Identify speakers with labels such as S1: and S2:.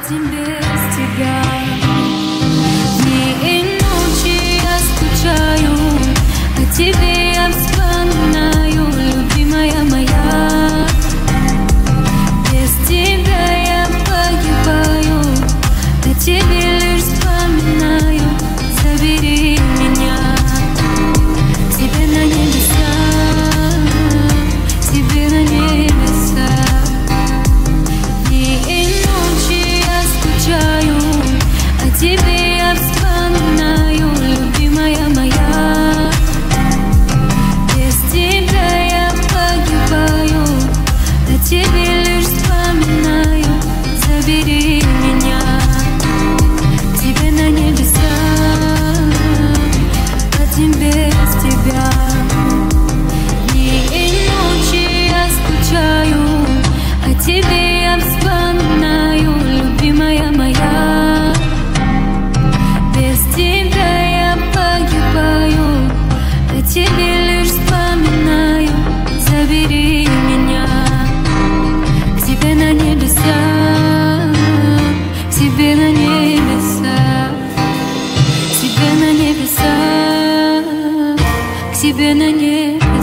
S1: один без тебя. Дни и ночи я скучаю, о тебе я вспоминаю, любимая моя. Без тебя я погибаю, о тебе лишь вспоминаю. Забери меня к тебе на небеса, к тебе на небеса. Дни и ночи я скучаю, о тебе я вспоминаю, любимая моя. Без тебя я погибаю, о тебе лишь вспоминаю. Забери меня к тебе на небеса, один без тебя. Дни и ночи я скучаю, о тебе я вспоминаю, любимая моя. Без тебя я погибаю, о тебе лишь вспоминаю. Забери меня к тебе на небеса, к тебе на небеса, к тебе на небеса, к тебе на небеса.